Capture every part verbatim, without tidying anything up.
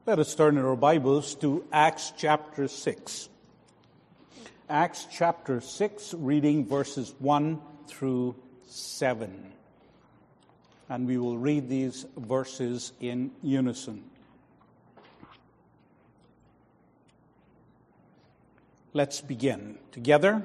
Let us turn in our Bibles to Acts chapter six. Acts chapter six, reading verses one through seven. And we will read these verses in unison. Let's begin together.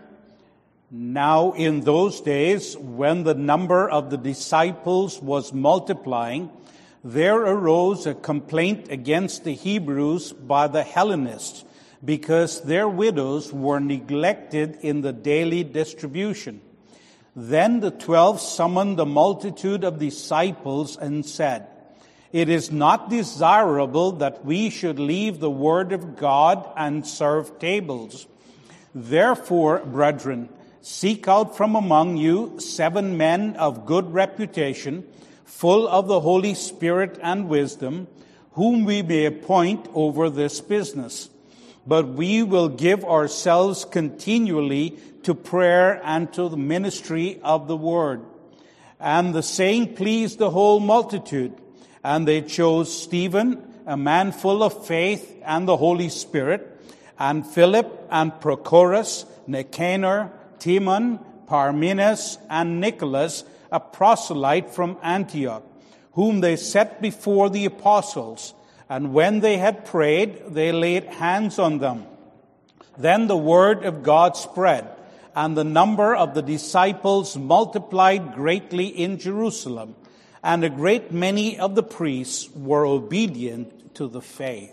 Now in those days, when the number of the disciples was multiplying, there arose a complaint against the Hebrews by the Hellenists, because their widows were neglected in the daily distribution. Then the twelve summoned the multitude of disciples and said, "It is not desirable that we should leave the word of God and serve tables. Therefore, brethren, seek out from among you seven men of good reputation, full of the Holy Spirit and wisdom, whom we may appoint over this business. But we will give ourselves continually to prayer and to the ministry of the word." And the saying pleased the whole multitude. And they chose Stephen, a man full of faith and the Holy Spirit, and Philip and Prochorus, Nicanor, Timon, Parmenas, and Nicholas, a proselyte from Antioch, whom they set before the apostles. And when they had prayed, they laid hands on them. Then the word of God spread, and the number of the disciples multiplied greatly in Jerusalem, and a great many of the priests were obedient to the faith.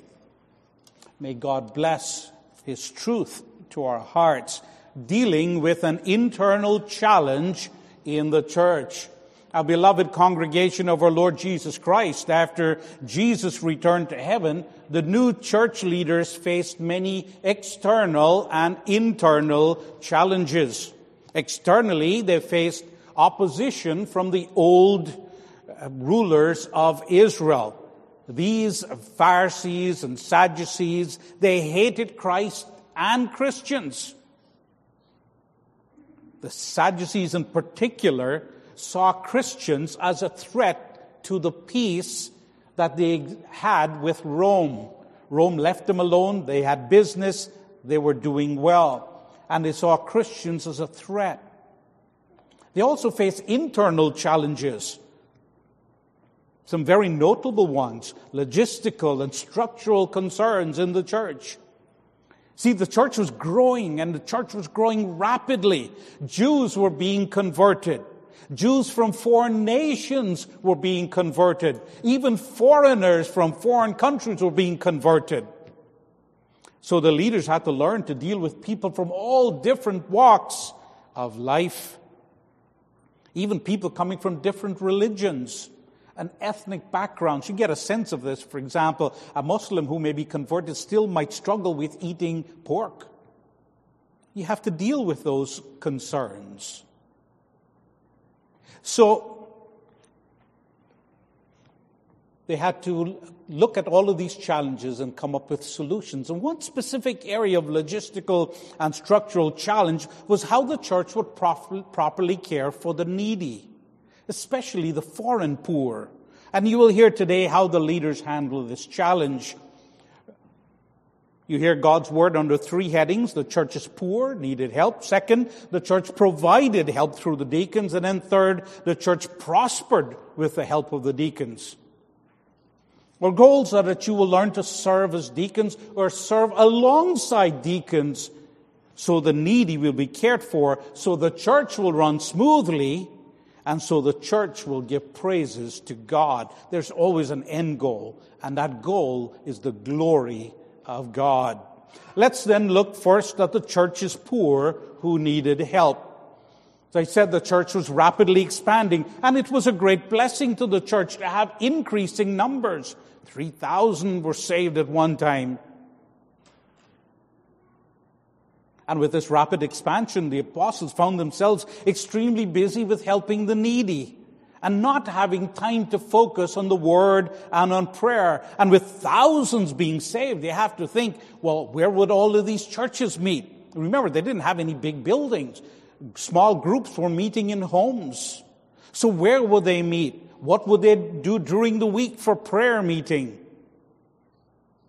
May God bless His truth to our hearts, dealing with an internal challenge in the church. Our beloved congregation of our Lord Jesus Christ, after Jesus returned to heaven, the new church leaders faced many external and internal challenges. Externally, they faced opposition from the old rulers of Israel. These Pharisees and Sadducees, they hated Christ and Christians. The Sadducees in particular saw Christians as a threat to the peace that they had with Rome. Rome left them alone. They had business. They were doing well. And they saw Christians as a threat. They also faced internal challenges. Some very notable ones, logistical and structural concerns in the church. See, the church was growing, and the church was growing rapidly. Jews were being converted. Jews from foreign nations were being converted. Even foreigners from foreign countries were being converted. So the leaders had to learn to deal with people from all different walks of life. Even people coming from different religions and ethnic backgrounds. You get a sense of this. For example, a Muslim who may be converted still might struggle with eating pork. You have to deal with those concerns. So, they had to look at all of these challenges and come up with solutions. And one specific area of logistical and structural challenge was how the church would prof- properly care for the needy, especially the foreign poor. And you will hear today how the leaders handle this challenge. You hear God's word under three headings. The church is poor, needed help. Second, the church provided help through the deacons. And then third, the church prospered with the help of the deacons. Our goals are that you will learn to serve as deacons or serve alongside deacons, so the needy will be cared for, so the church will run smoothly, and so the church will give praises to God. There's always an end goal, and that goal is the glory of God. Let's then look first at the church's poor who needed help. As I said, the church was rapidly expanding, and it was a great blessing to the church to have increasing numbers. three thousand were saved at one time. And with this rapid expansion, the apostles found themselves extremely busy with helping the needy and not having time to focus on the word and on prayer. And with thousands being saved, you have to think, well, where would all of these churches meet? Remember, they didn't have any big buildings. Small groups were meeting in homes. So where would they meet? What would they do during the week for prayer meeting?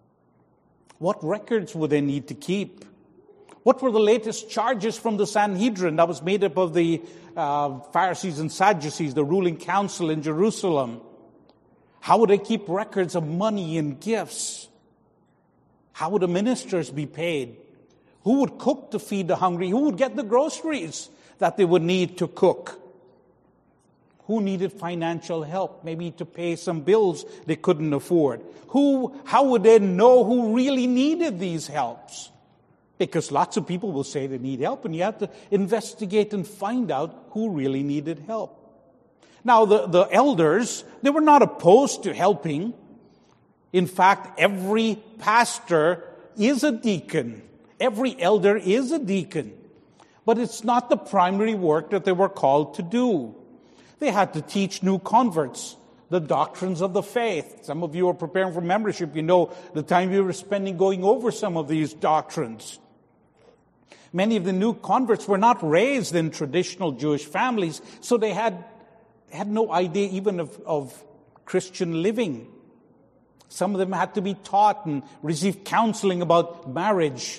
What records would they need to keep? What were the latest charges from the Sanhedrin that was made up of the uh, Pharisees and Sadducees, the ruling council in Jerusalem? How would they keep records of money and gifts? How would the ministers be paid? Who would cook to feed the hungry? Who would get the groceries that they would need to cook? Who needed financial help, maybe to pay some bills they couldn't afford? Who, how would they know who really needed these helps? Because lots of people will say they need help, and you have to investigate and find out who really needed help. Now, the, the elders, they were not opposed to helping. In fact, every pastor is a deacon. Every elder is a deacon. But it's not the primary work that they were called to do. They had to teach new converts the doctrines of the faith. Some of you are preparing for membership. You know the time you were spending going over some of these doctrines. Many of the new converts were not raised in traditional Jewish families, so they had, had no idea even of, of Christian living. Some of them had to be taught and receive counseling about marriage.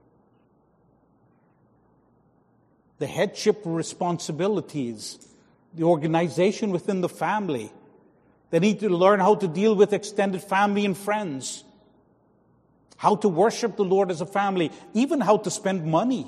The headship responsibilities, the organization within the family. They need to learn how to deal with extended family and friends, how to worship the Lord as a family, even how to spend money.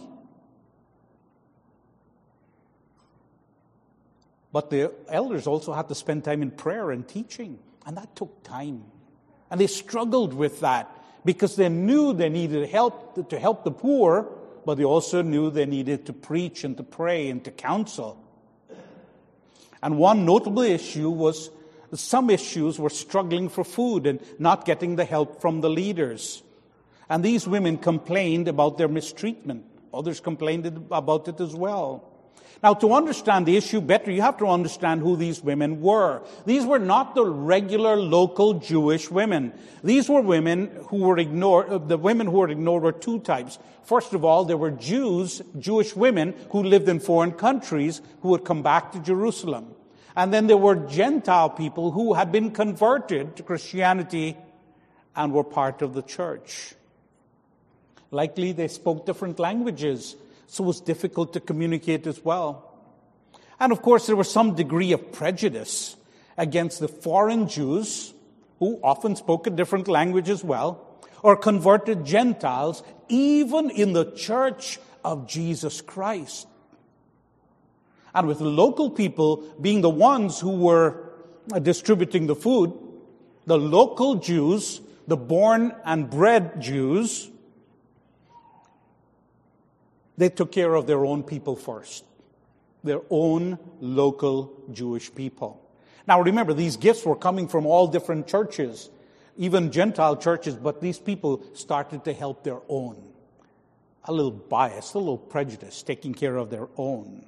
But the elders also had to spend time in prayer and teaching, and that took time. And they struggled with that because they knew they needed help to help the poor, but they also knew they needed to preach and to pray and to counsel. And one notable issue was some issues were struggling for food and not getting the help from the leaders. And these women complained about their mistreatment. Others complained about it as well. Now, to understand the issue better, you have to understand who these women were. These were not the regular local Jewish women. These were women who were ignored. The women who were ignored were two types. First of all, there were Jews, Jewish women who lived in foreign countries who would come back to Jerusalem. And then there were Gentile people who had been converted to Christianity and were part of the church. Likely they spoke different languages, so it was difficult to communicate as well. And of course, there was some degree of prejudice against the foreign Jews, who often spoke a different language as well, or converted Gentiles, even in the church of Jesus Christ. And with the local people being the ones who were distributing the food, the local Jews, the born and bred Jews, they took care of their own people first. Their own local Jewish people. Now remember, these gifts were coming from all different churches, even Gentile churches, but these people started to help their own. A little bias, a little prejudice, taking care of their own.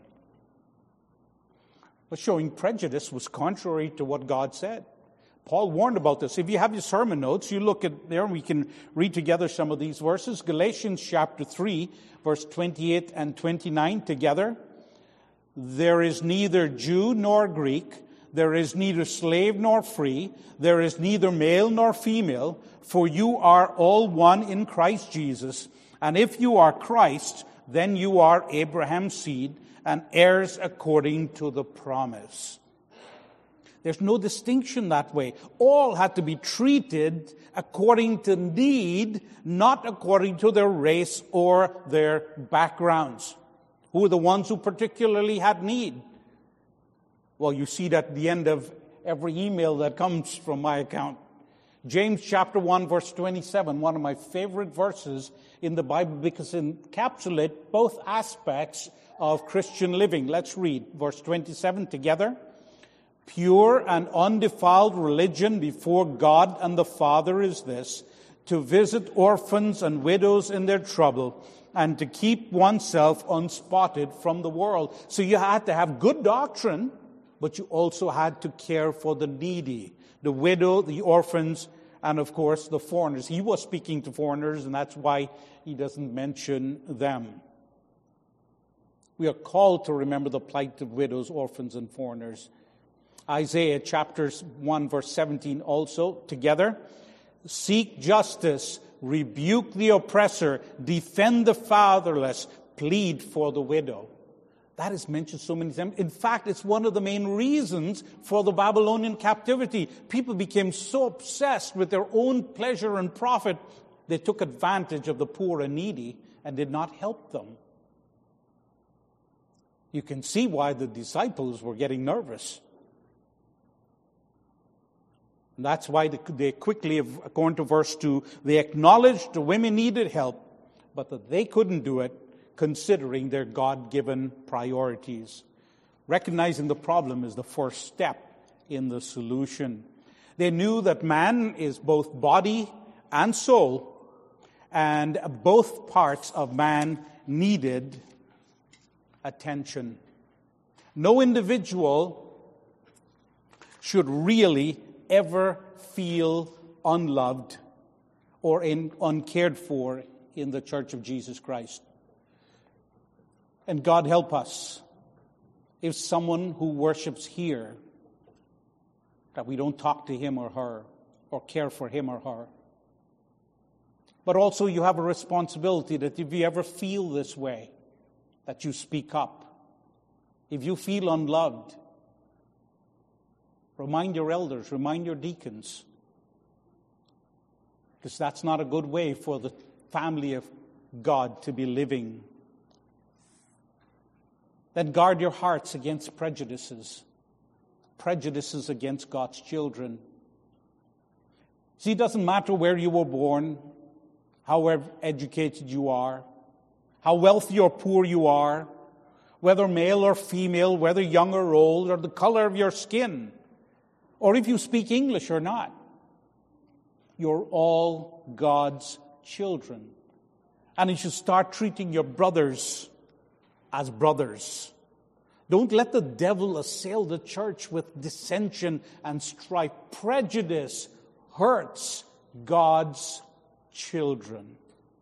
But showing prejudice was contrary to what God said. Paul warned about this. If you have your sermon notes, you look at there and we can read together some of these verses. Galatians chapter three, verse twenty-eight and twenty-nine together. There is neither Jew nor Greek. There is neither slave nor free. There is neither male nor female. For you are all one in Christ Jesus. And if you are Christ, then you are Abraham's seed and heirs according to the promise. There's no distinction that way. All had to be treated according to need, not according to their race or their backgrounds. Who were the ones who particularly had need? Well, you see that at the end of every email that comes from my account. James chapter one, verse twenty-seven, one of my favorite verses in the Bible because it encapsulates both aspects of Christian living. Let's read verse twenty-seven together. Pure and undefiled religion before God and the Father is this, to visit orphans and widows in their trouble, and to keep oneself unspotted from the world. So you had to have good doctrine, but you also had to care for the needy, the widow, the orphans, and of course the foreigners. He was speaking to foreigners, and that's why he doesn't mention them. We are called to remember the plight of widows, orphans, and foreigners. Isaiah chapter one, verse seventeen also, together. Seek justice, rebuke the oppressor, defend the fatherless, plead for the widow. That is mentioned so many times. In fact, it's one of the main reasons for the Babylonian captivity. People became so obsessed with their own pleasure and profit, they took advantage of the poor and needy and did not help them. You can see why the disciples were getting nervous. And that's why they quickly, according to verse two, they acknowledged the women needed help, but that they couldn't do it, considering their God-given priorities. Recognizing the problem is the first step in the solution. They knew that man is both body and soul, and both parts of man needed attention. No individual should really ever feel unloved or in, uncared for in the Church of Jesus Christ. And God help us if someone who worships here, that we don't talk to him or her or care for him or her. But also you have a responsibility that if you ever feel this way, that you speak up. If you feel unloved, remind your elders, remind your deacons. Because that's not a good way for the family of God to be living. Then guard your hearts against prejudices. Prejudices against God's children. See, it doesn't matter where you were born, how educated you are, how wealthy or poor you are, whether male or female, whether young or old, or the color of your skin, or if you speak English or not. You're all God's children. And you should start treating your brothers as brothers. Don't let the devil assail the church with dissension and strife. Prejudice hurts God's children.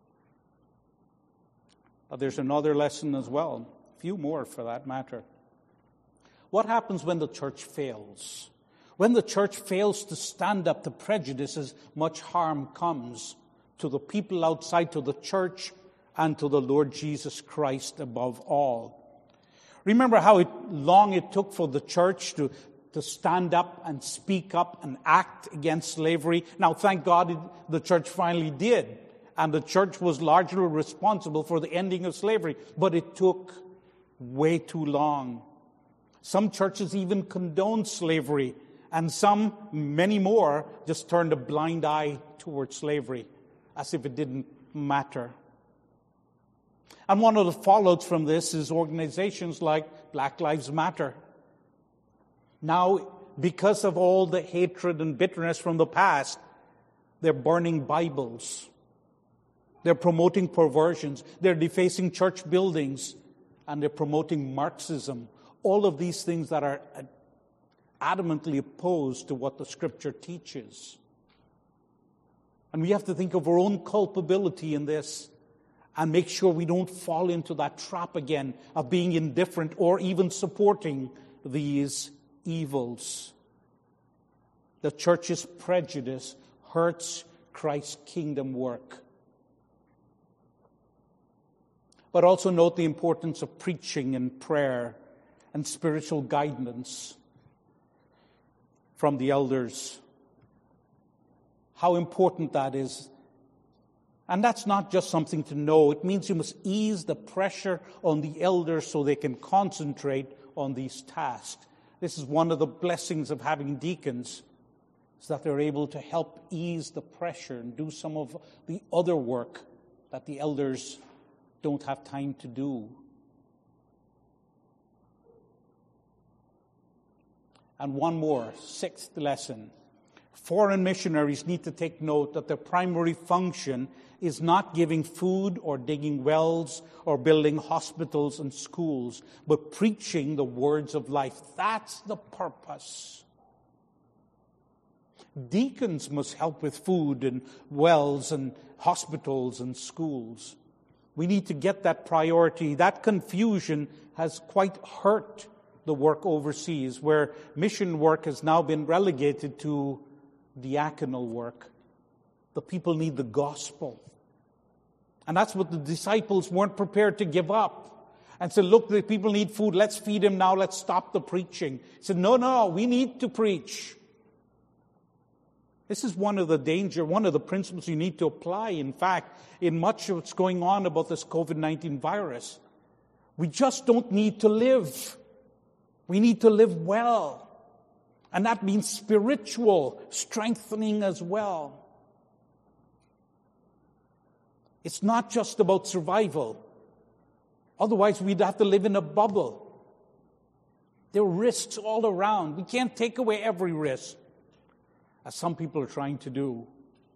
But there's another lesson as well. A few more for that matter. What happens when the church fails? When the church fails to stand up to prejudices, much harm comes to the people outside, to the church, and to the Lord Jesus Christ above all. Remember how it, long it took for the church to, to stand up and speak up and act against slavery. Now, thank God it, the church finally did. And the church was largely responsible for the ending of slavery. But it took way too long. Some churches even condoned slavery. And some, many more, just turned a blind eye towards slavery, as if it didn't matter. And one of the fallouts from this is organizations like Black Lives Matter. Now, because of all the hatred and bitterness from the past, they're burning Bibles. They're promoting perversions. They're defacing church buildings. And they're promoting Marxism. All of these things that are adamantly opposed to what the Scripture teaches. And we have to think of our own culpability in this and make sure we don't fall into that trap again of being indifferent or even supporting these evils. The church's prejudice hurts Christ's kingdom work. But also note the importance of preaching and prayer and spiritual guidance from the elders. How important that is. And that's not just something to know. It means you must ease the pressure on the elders so they can concentrate on these tasks. This is one of the blessings of having deacons, is that they're able to help ease the pressure and do some of the other work that the elders don't have time to do. And one more, sixth lesson. Foreign missionaries need to take note that their primary function is not giving food or digging wells or building hospitals and schools, but preaching the words of life. That's the purpose. Deacons must help with food and wells and hospitals and schools. We need to get that priority. That confusion has quite hurt the work overseas, where mission work has now been relegated to diaconal work. The people need the gospel. And that's what the disciples weren't prepared to give up. And said, look, the people need food. Let's feed them now. Let's stop the preaching. He said, no, no, we need to preach. This is one of the danger, one of the principles you need to apply, in fact, in much of what's going on about this covid nineteen virus. We just don't need to live. We need to live well. And that means spiritual strengthening as well. It's not just about survival. Otherwise, we'd have to live in a bubble. There are risks all around. We can't take away every risk, as some people are trying to do.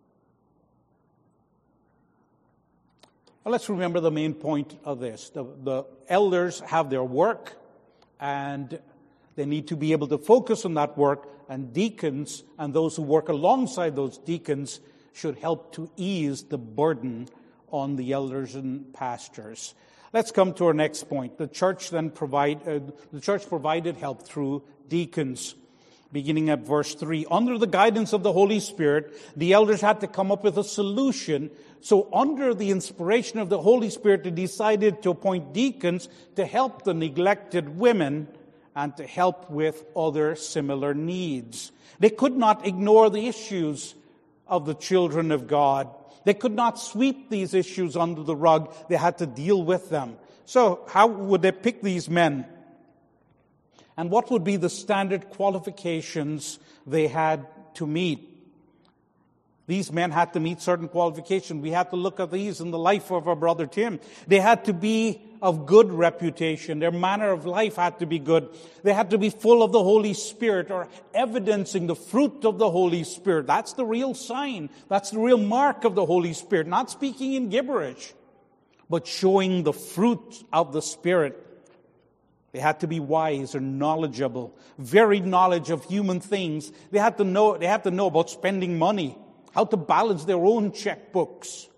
Well, let's remember the main point of this. The, the elders have their work, and they need to be able to focus on that work, and deacons and those who work alongside those deacons should help to ease the burden on the elders and pastors. Let's come to our next point. The church then provide uh, the church provided help through deacons. Beginning at verse three, under the guidance of the Holy Spirit, the elders had to come up with a solution. So under the inspiration of the Holy Spirit, they decided to appoint deacons to help the neglected women and to help with other similar needs. They could not ignore the issues of the children of God. They could not sweep these issues under the rug. They had to deal with them. So how would they pick these men? And what would be the standard qualifications they had to meet? These men had to meet certain qualifications. We had to look at these in the life of our brother Tim. They had to be of good reputation. Their manner of life had to be good. They had to be full of the Holy Spirit, or evidencing the fruit of the Holy Spirit. That's the real sign. That's the real mark of the Holy Spirit. Not speaking in gibberish, but showing the fruit of the Spirit. They had to be wise or knowledgeable, varied knowledge of human things. They had to know, they had to know about spending money, how to balance their own checkbooks,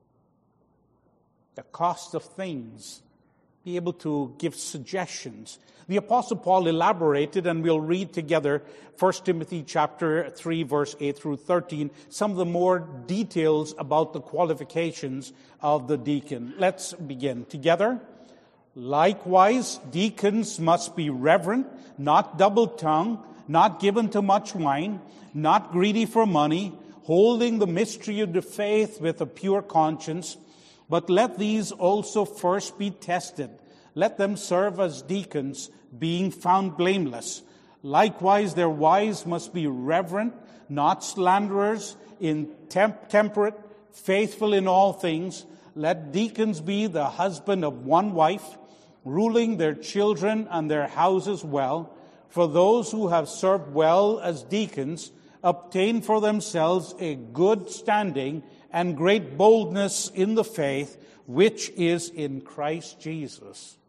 the cost of things, be able to give suggestions. The Apostle Paul elaborated, and we'll read together First Timothy chapter three, verse eight through thirteen, some of the more details about the qualifications of the deacon. Let's begin together. Likewise, deacons must be reverent, not double-tongued, not given to much wine, not greedy for money, holding the mystery of the faith with a pure conscience. But let these also first be tested. Let them serve as deacons, being found blameless. Likewise, their wives must be reverent, not slanderers, intemp- temperate, faithful in all things. Let deacons be the husband of one wife, ruling their children and their houses well. For those who have served well as deacons obtain for themselves a good standing and great boldness in the faith, which is in Christ Jesus.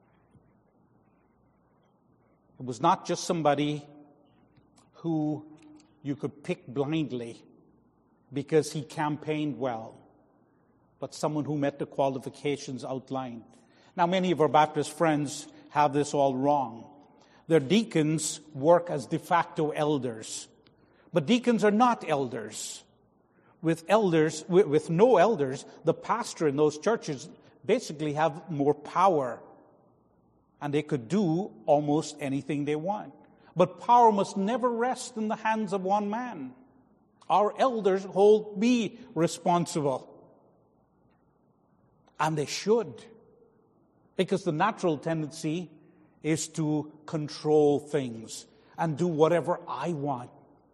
It was not just somebody who you could pick blindly because he campaigned well, but someone who met the qualifications outlined. Now, many of our Baptist friends have this all wrong. Their deacons work as de facto elders. But deacons are not elders. With elders, with, with no elders, the pastor in those churches basically have more power. And they could do almost anything they want. But power must never rest in the hands of one man. Our elders hold me responsible. And they should. Because the natural tendency is to control things and do whatever I want.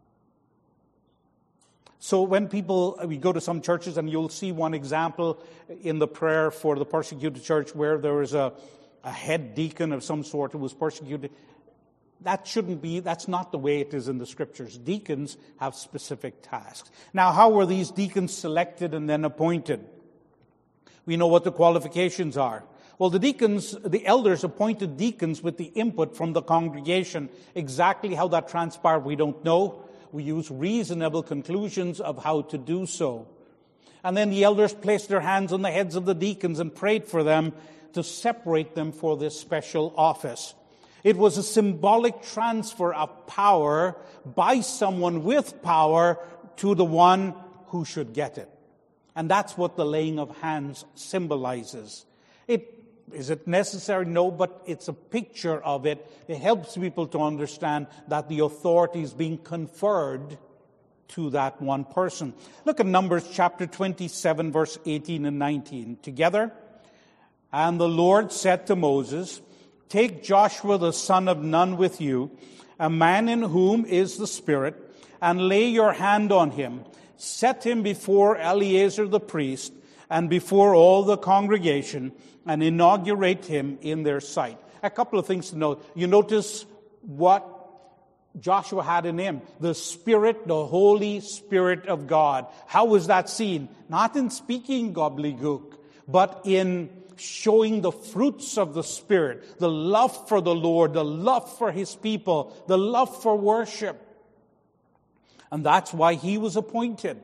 So when people, we go to some churches, and you'll see one example in the prayer for the persecuted church where there was a, a head deacon of some sort who was persecuted. That shouldn't be, that's not the way it is in the Scriptures. Deacons have specific tasks. Now, how were these deacons selected and then appointed? We know what the qualifications are. Well, the deacons, the elders appointed deacons with the input from the congregation. Exactly how that transpired, we don't know. We use reasonable conclusions of how to do so. And then the elders placed their hands on the heads of the deacons and prayed for them to separate them for this special office. It was a symbolic transfer of power by someone with power to the one who should get it. And that's what the laying of hands symbolizes. It Is it necessary? No, but it's a picture of it. It helps people to understand that the authority is being conferred to that one person. Look at Numbers chapter twenty-seven, verse eighteen and nineteen. Together, and the Lord said to Moses, take Joshua the son of Nun with you, a man in whom is the Spirit, and lay your hand on him. Set him before Eleazar the priest, and before all the congregation, and inaugurate him in their sight. A couple of things to note. You notice what Joshua had in him. The Spirit, the Holy Spirit of God. How was that seen? Not in speaking gobbledygook, but in showing the fruits of the Spirit. The love for the Lord, the love for His people, the love for worship. And that's why he was appointed.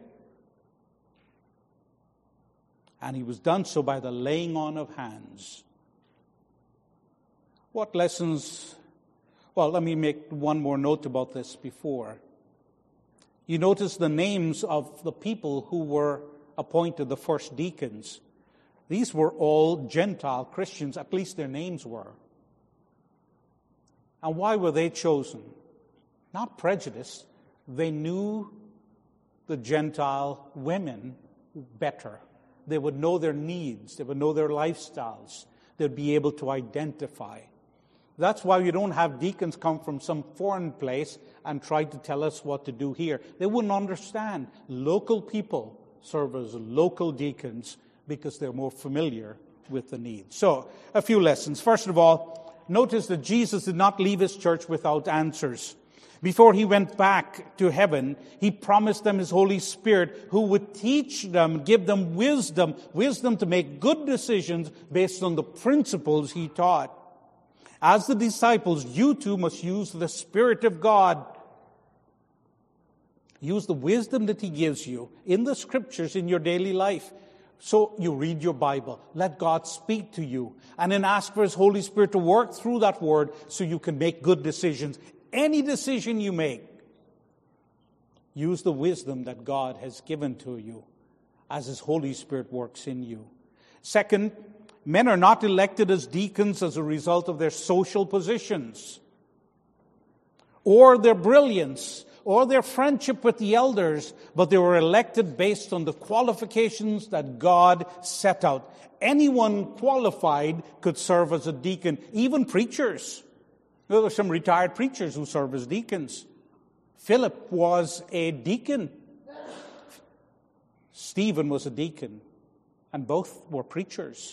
And he was done so by the laying on of hands. What lessons? Well, let me make one more note about this before. You notice the names of the people who were appointed, the first deacons. These were all Gentile Christians, at least their names were. And why were they chosen? Not prejudice. They knew the Gentile women better. They would know their needs. They would know their lifestyles. They'd be able to identify. That's why you don't have deacons come from some foreign place and try to tell us what to do here. They wouldn't understand. Local people serve as local deacons because they're more familiar with the needs. So, a few lessons. First of all, notice that Jesus did not leave His church without answers. Before He went back to heaven, He promised them His Holy Spirit who would teach them, give them wisdom, wisdom to make good decisions based on the principles He taught. As the disciples, you too must use the Spirit of God. Use the wisdom that He gives you in the Scriptures in your daily life. So you read your Bible. Let God speak to you. And then ask for His Holy Spirit to work through that Word so you can make good decisions. Any decision you make, use the wisdom that God has given to you as His Holy Spirit works in you. Second, men are not elected as deacons as a result of their social positions or their brilliance or their friendship with the elders, but they were elected based on the qualifications that God set out. Anyone qualified could serve as a deacon, even preachers. There were some retired preachers who serve as deacons. Philip was a deacon. Stephen was a deacon. And both were preachers.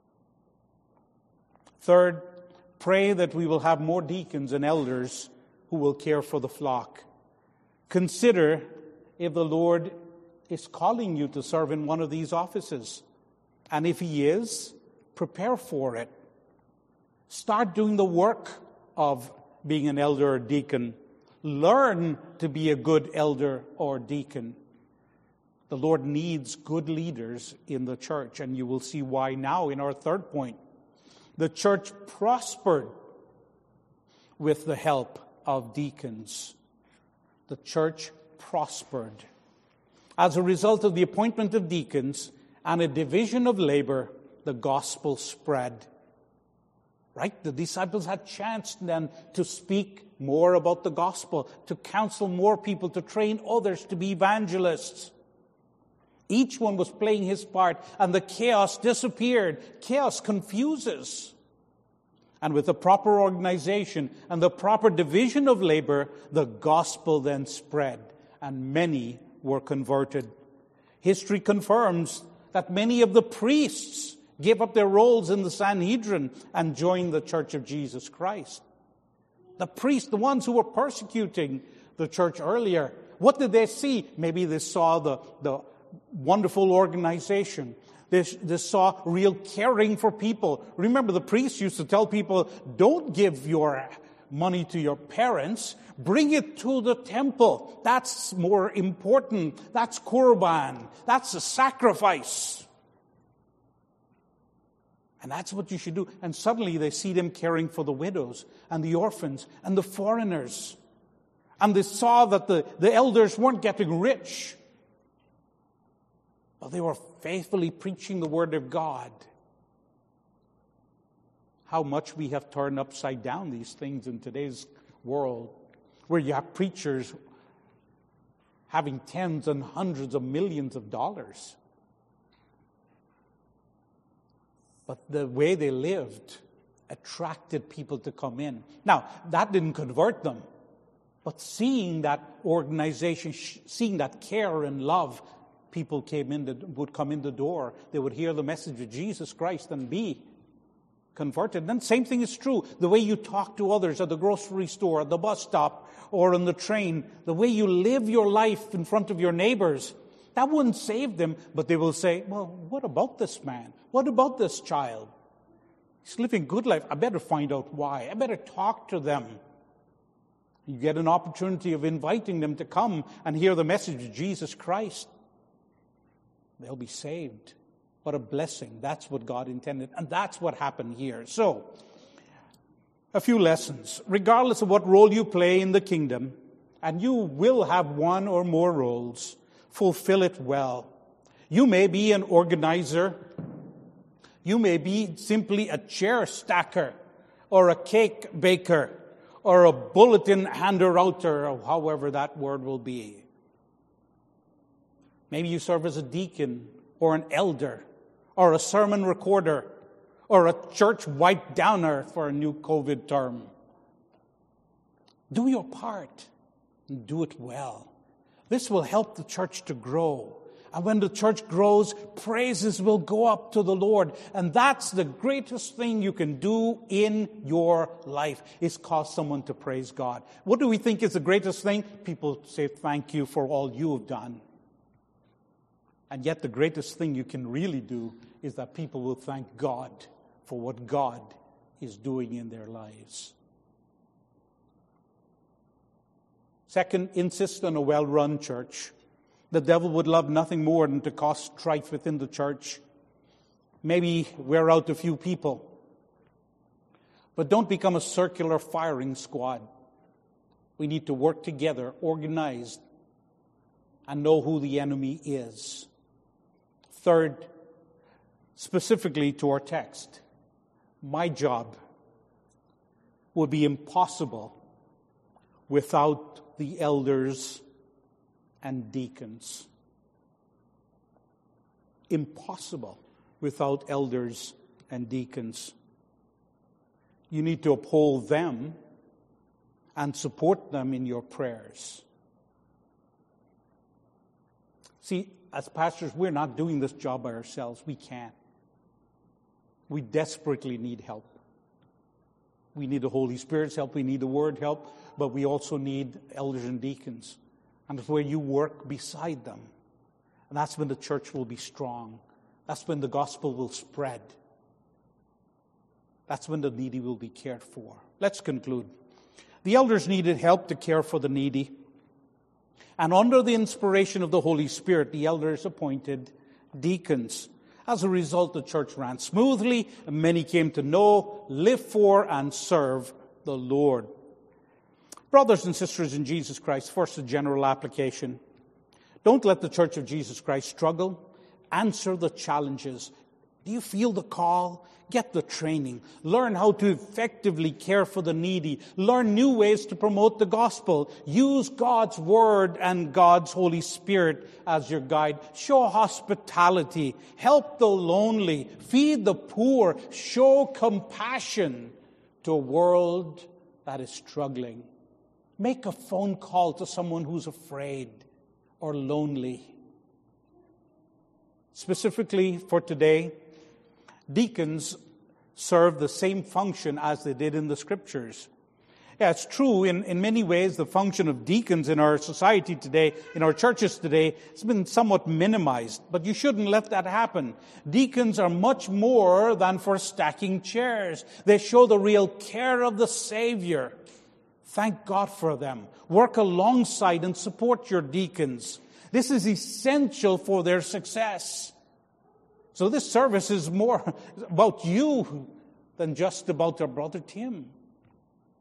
Third, pray that we will have more deacons and elders who will care for the flock. Consider if the Lord is calling you to serve in one of these offices. And if He is, prepare for it. Start doing the work of being an elder or deacon. Learn to be a good elder or deacon. The Lord needs good leaders in the church, and you will see why now in our third point. The church prospered with the help of deacons. The church prospered. As a result of the appointment of deacons and a division of labor, the gospel spread. Right? The disciples had chance then to speak more about the gospel, to counsel more people, to train others to be evangelists. Each one was playing his part, and the chaos disappeared. Chaos confuses. And with the proper organization and the proper division of labor, the gospel then spread, and many were converted. History confirms that many of the priests gave up their roles in the Sanhedrin and joined the Church of Jesus Christ. The priests, the ones who were persecuting the church earlier, what did they see? Maybe they saw the, the wonderful organization. They, they saw real caring for people. Remember, the priests used to tell people, don't give your money to your parents. Bring it to the temple. That's more important. That's Korban. That's a sacrifice. And that's what you should do. And suddenly they see them caring for the widows and the orphans and the foreigners. And they saw that the, the elders weren't getting rich. but they were faithfully preaching the Word of God. How much we have turned upside down these things in today's world, where you have preachers having tens and hundreds of millions of dollars. But the way they lived attracted people to come in. Now, that didn't convert them, but seeing that organization, seeing that care and love, people came in, the, would come in the door. They would hear the message of Jesus Christ and be converted. Then same thing is true. The way you talk to others at the grocery store, at the bus stop, or on the train, the way you live your life in front of your neighbors, that wouldn't save them, but they will say, well, what about this man? What about this child? He's living a good life. I better find out why. I better talk to them. You get an opportunity of inviting them to come and hear the message of Jesus Christ. They'll be saved. What a blessing. That's what God intended. And that's what happened here. So, a few lessons. Regardless of what role you play in the kingdom, and you will have one or more roles, fulfill it well. You may be an organizer. You may be simply a chair stacker, or a cake baker, or a bulletin hander-outer, or however that word will be. Maybe you serve as a deacon, or an elder, or a sermon recorder, or a church wipe downer for a new COVID term. Do your part and do it well. This will help the church to grow. And when the church grows, praises will go up to the Lord. And that's the greatest thing you can do in your life, is cause someone to praise God. What do we think is the greatest thing? People say, thank you for all you have done. And yet the greatest thing you can really do is that people will thank God for what God is doing in their lives. Second, insist on a well-run church. The devil would love nothing more than to cause strife within the church. Maybe wear out a few people. But don't become a circular firing squad. We need to work together, organized, and know who the enemy is. Third, specifically to our text, my job would be impossible without the elders and deacons. Impossible without elders and deacons. You need to uphold them and support them in your prayers. See, as pastors, we're not doing this job by ourselves. We can't. We desperately need help. We need the Holy Spirit's help. We need the Word help. But we also need elders and deacons. And it's where you work beside them. And that's when the church will be strong. That's when the gospel will spread. That's when the needy will be cared for. Let's conclude. The elders needed help to care for the needy. And under the inspiration of the Holy Spirit, the elders appointed deacons. As a result, the church ran smoothly, and many came to know, live for, and serve the Lord. Brothers and sisters in Jesus Christ, first a general application. Don't let the Church of Jesus Christ struggle. Answer the challenges. Do you feel the call? Get the training. Learn how to effectively care for the needy. Learn new ways to promote the gospel. Use God's Word and God's Holy Spirit as your guide. Show hospitality. Help the lonely. Feed the poor. Show compassion to a world that is struggling. Make a phone call to someone who's afraid or lonely. Specifically for today, deacons serve the same function as they did in the Scriptures. Yeah, it's true in, in many ways the function of deacons in our society today, in our churches today, has been somewhat minimized. But you shouldn't let that happen. Deacons are much more than for stacking chairs. They show the real care of the Savior. Thank God for them. Work alongside and support your deacons. This is essential for their success. So this service is more about you than just about our brother Tim.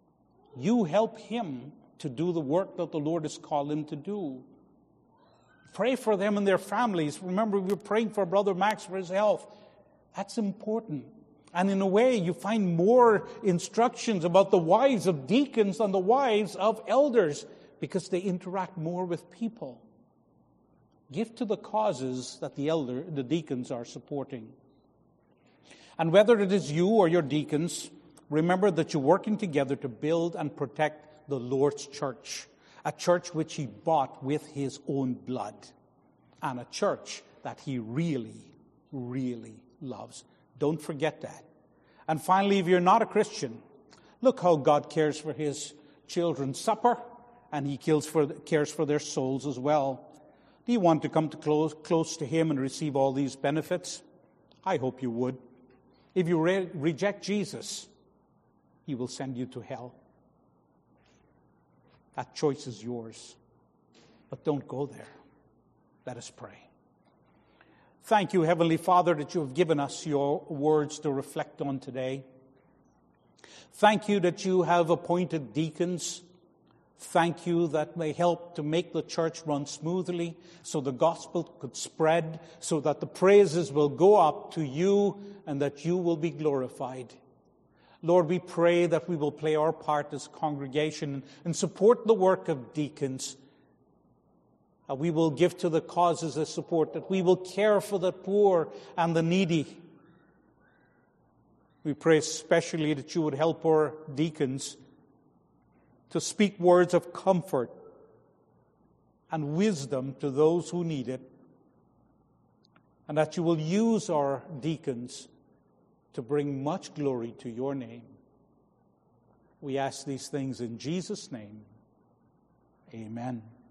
You help him to do the work that the Lord has called him to do. Pray for them and their families. Remember, we were praying for Brother Max for his health. That's important. And in a way, you find more instructions about the wives of deacons than the wives of elders, because they interact more with people. Give to the causes that the elder, the deacons are supporting. And whether it is you or your deacons, remember that you're working together to build and protect the Lord's church, a church which he bought with his own blood, and a church that he really, really loves. Don't forget that. And finally, if you're not a Christian, look how God cares for his children's supper, and he cares for, cares for their souls as well. Do you want to come to close, close to him and receive all these benefits? I hope you would. If you re- reject Jesus, he will send you to hell. That choice is yours. But don't go there. Let us pray. Thank you, Heavenly Father, that you have given us your words to reflect on today. Thank you that you have appointed deacons. Thank you that they help to make the church run smoothly so the gospel could spread, so that the praises will go up to you and that you will be glorified. Lord, we pray that we will play our part as a congregation and support the work of deacons. Uh, we will give to the causes of support, that we will care for the poor and the needy. We pray especially that you would help our deacons to speak words of comfort and wisdom to those who need it, and that you will use our deacons to bring much glory to your name. We ask these things in Jesus' name. Amen.